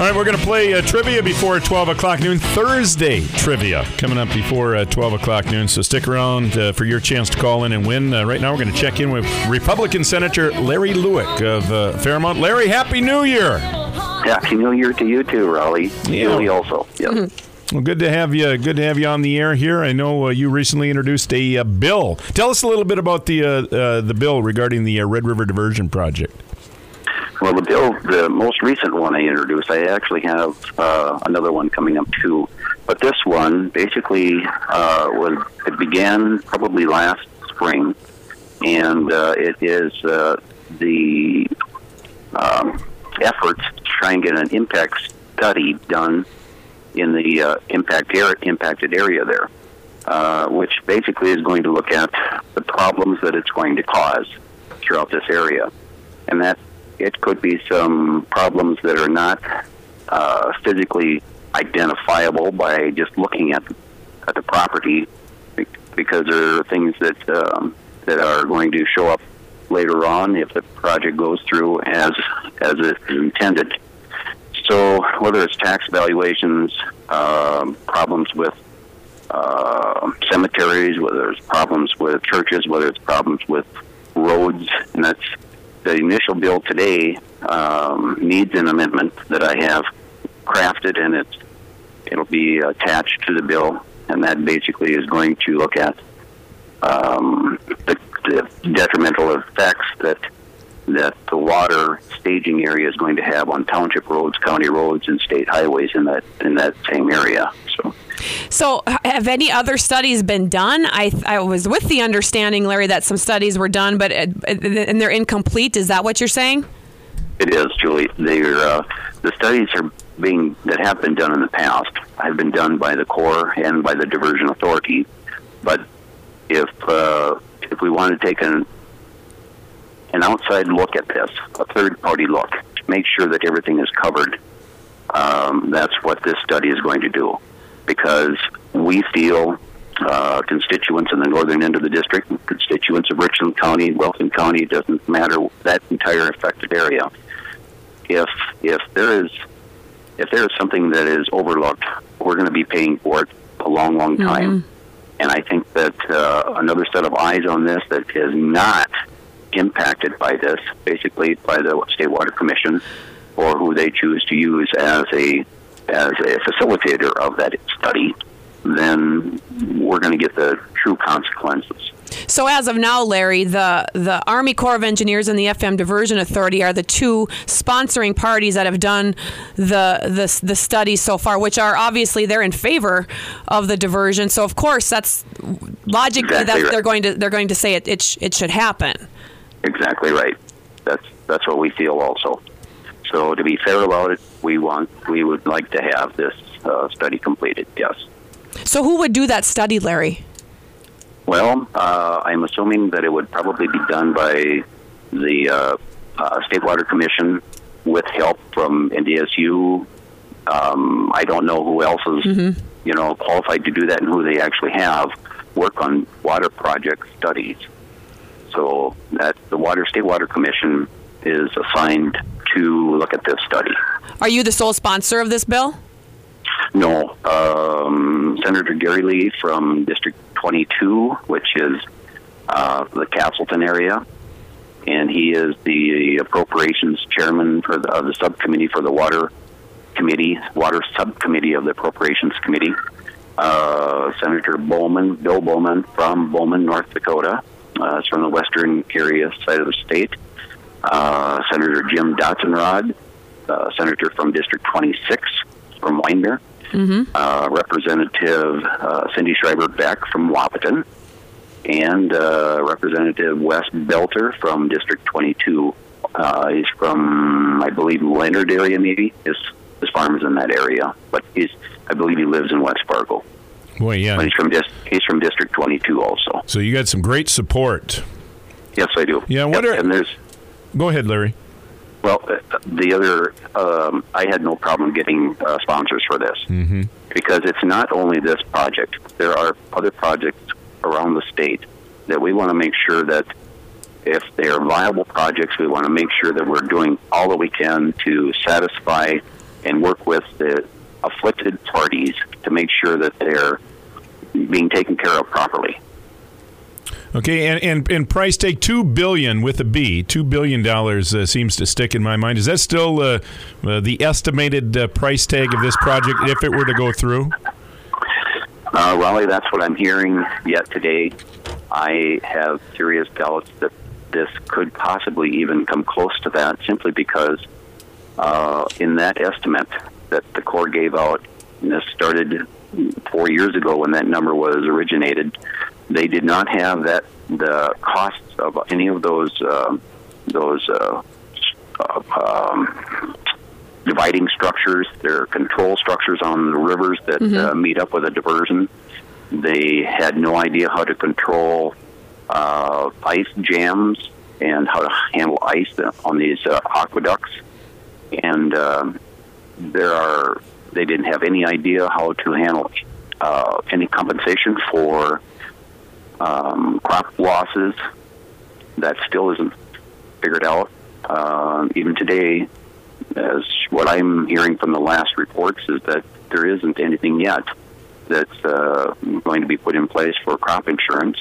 right, we're going to play trivia before 12 o'clock noon. Thursday trivia coming up before 12 o'clock noon. So stick around for your chance to call in and win. Right now, we're going to check in with Republican Senator Larry Lueck of Fairmont. Larry, Happy New Year. Happy New Year to you too, Raleigh. Julie also. Yep. Well, good to have you. Good to have you on the air here. I know you recently introduced a bill. Tell us a little bit about the bill regarding the Red River Diversion Project. Well, the bill, the most recent one I introduced, I actually have another one coming up too. But this one basically it began probably last spring, and it is the efforts to try and get an impact study done in the impacted area there, which basically is going to look at the problems that it's going to cause throughout this area. And that it could be some problems that are not physically identifiable by just looking at the property, because there are things that are going to show up later on if the project goes through as it's intended. So whether it's tax valuations, problems with cemeteries, whether it's problems with churches, whether it's problems with roads, and that's the initial bill today needs an amendment that I have crafted, and it'll be attached to the bill, and that basically is going to look at the detrimental effects that the water staging area is going to have on township roads, county roads, and state highways in that same area. So have any other studies been done? I was with the understanding, Larry, that some studies were done, but and they're incomplete. Is that what you're saying? It is, Julie. The studies that have been done in the past have been done by the Corps and by the Diversion Authority. But if we want to take an outside look at this, a third-party look, to make sure that everything is covered, that's what this study is going to do. Because we feel constituents in the northern end of the district, constituents of Richland County, Wilson County, doesn't matter, that entire affected area. If there is something that is overlooked, we're going to be paying for it a long, long time. Mm-hmm. And I think that another set of eyes on this that is not impacted by this, basically by the State Water Commission, or who they choose to use as a facilitator of that study, then we're going to get the true consequences. So as of now, Larry, the Army Corps of Engineers and the FM Diversion Authority are the two sponsoring parties that have done the study so far, which are obviously they're in favor of the diversion. So of course that's logically exactly right. they're going to say it should happen. Exactly right. That's what we feel also. So to be fair about it, we would like to have this study completed. Yes. So who would do that study, Larry? Well, I'm assuming that it would probably be done by the State Water Commission with help from NDSU. I don't know who else is qualified to do that and who they actually have work on water project studies. So that the State Water Commission is assigned to look at this study. Are you the sole sponsor of this bill? No. Senator Gary Lee from District 22, which is the Castleton area, and he is the appropriations chairman of the subcommittee for the water subcommittee of the appropriations committee. Senator Bill Bowman from Bowman, North Dakota. It's from the western area side of the state. Senator Jim Dotzenrod, senator from District 26 from Weinberg. Mm-hmm. Representative Cindy Schreiber-Beck from Wahpeton, and Representative Wes Belter from District 22. He's from, I believe, Leonard area, maybe. His farm is in that area, but I believe he lives in West Fargo. Boy, yeah. But he's from District 22 also. So you got some great support. Yes, I do. Yeah. Go ahead, Larry. Well, the other, I had no problem getting sponsors for this, mm-hmm. because it's not only this project. There are other projects around the state that we want to make sure that if they are viable projects, we want to make sure that we're doing all that we can to satisfy and work with the afflicted parties to make sure that they're being taken care of properly. Okay, and price tag $2 billion with a B, $2 billion seems to stick in my mind. Is that still the estimated price tag of this project if it were to go through? Raleigh, that's what I'm hearing yet today. I have serious doubts that this could possibly even come close to that, simply because in that estimate that the Corps gave out, and this started 4 years ago when that number was originated, they did not have the costs of any of those dividing structures, their control structures on the rivers that meet up with a diversion. They had no idea how to control ice jams and how to handle ice on these aqueducts. And they didn't have any idea how to handle any compensation for crop losses. That still isn't figured out. Even today, as what I'm hearing from the last reports, is that there isn't anything yet that's going to be put in place for crop insurance.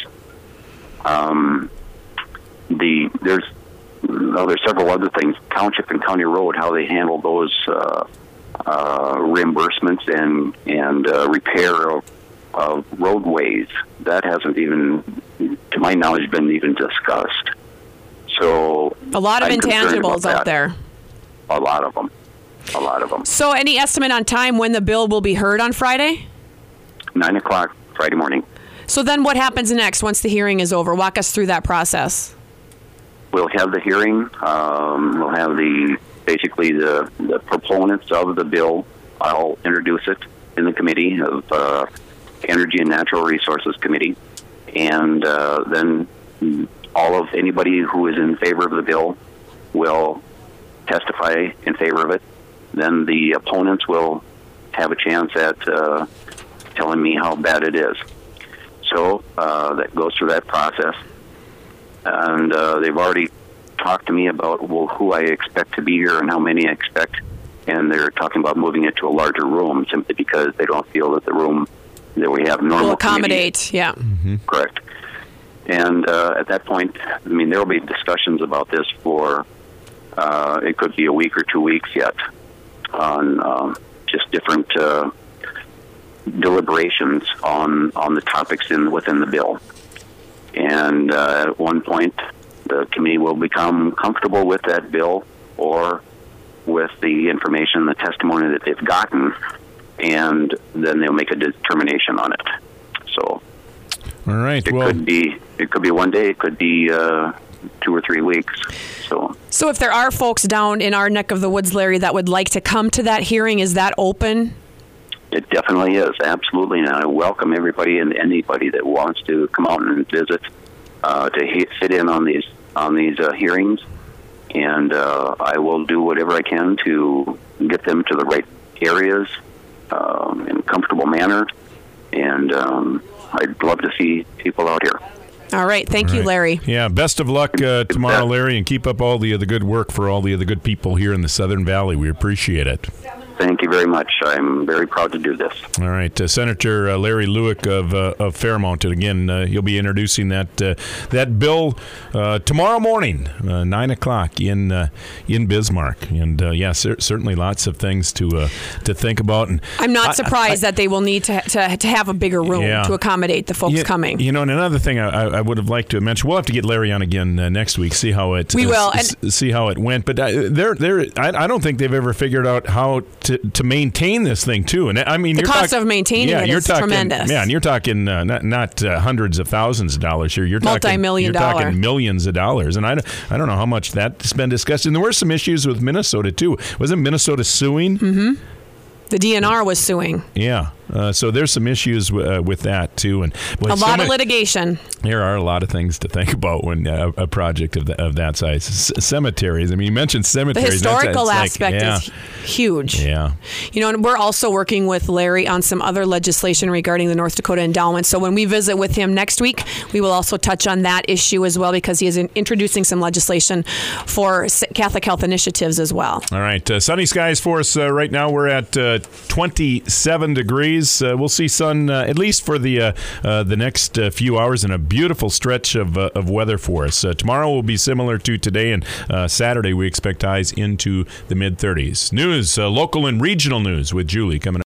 There's several other things. Township and county road, how they handle those reimbursements and repair of roadways, that hasn't even, to my knowledge, been even discussed. So a lot of intangibles out there. A lot of them. So any estimate on time when the bill will be heard on Friday? 9 o'clock Friday morning. So then what happens next once the hearing is over? Walk us through that process. We'll have the hearing. We'll have basically the proponents of the bill. I'll introduce it in the committee of Energy and Natural Resources Committee. And then all of anybody who is in favor of the bill will testify in favor of it. Then the opponents will have a chance at telling me how bad it is. So that goes through that process. And they've already talked to me about who I expect to be here and how many I expect. And they're talking about moving it to a larger room simply because they don't feel that the room that we have normal will accommodate. Yeah. Mm-hmm. Correct. And at that point, I mean, there will be discussions about this for it could be a week or 2 weeks yet on just different deliberations on the topics within the bill. And at one point, the committee will become comfortable with that bill or with the information, the testimony that they've gotten, and then they'll make a determination on it. So, all right. It could be 1 day. It could be 2 or 3 weeks. So if there are folks down in our neck of the woods, Larry, that would like to come to that hearing, is that open? It definitely is, absolutely. And I welcome everybody and anybody that wants to come out and visit to sit in on these hearings. And I will do whatever I can to get them to the right areas in a comfortable manner. And I'd love to see people out here. All right. Thank you, Larry. Yeah. Best of luck tomorrow, Larry, and keep up all the good work for all the good people here in the Southern Valley. We appreciate it. Thank you very much. I'm very proud to do this. All right. Senator Larry Lueck of Fairmount. And again, you'll be introducing that bill tomorrow morning, 9 o'clock in Bismarck. And, certainly lots of things to think about. And I'm not surprised that they will need to have a bigger room to accommodate the folks coming. You know, and another thing I would have liked to mention, we'll have to get Larry on again next week, see how it see how it went. But I don't think they've ever figured out how to maintain this thing too. And I mean, the cost of maintaining it is tremendous. Yeah, and you're talking not hundreds of thousands of dollars here. You're multi-million dollar. You're talking millions of dollars. And I don't know how much that's been discussed. And there were some issues with Minnesota too. Wasn't Minnesota suing? Mm-hmm. The DNR was suing. Yeah. So there's some issues with that too, and a lot of litigation. There are a lot of things to think about when a project of that size. Cemeteries. I mean, you mentioned cemeteries. The historical aspect is huge. Yeah. And we're also working with Larry on some other legislation regarding the North Dakota Endowment. So when we visit with him next week, we will also touch on that issue as well, because he is introducing some legislation for Catholic health initiatives as well. All right. Sunny skies for us right now. We're at 27 degrees. We'll see sun at least for the next few hours, and a beautiful stretch of weather for us. Tomorrow will be similar to today, and Saturday we expect highs into the mid-30s. News, local and regional news with Julie coming up.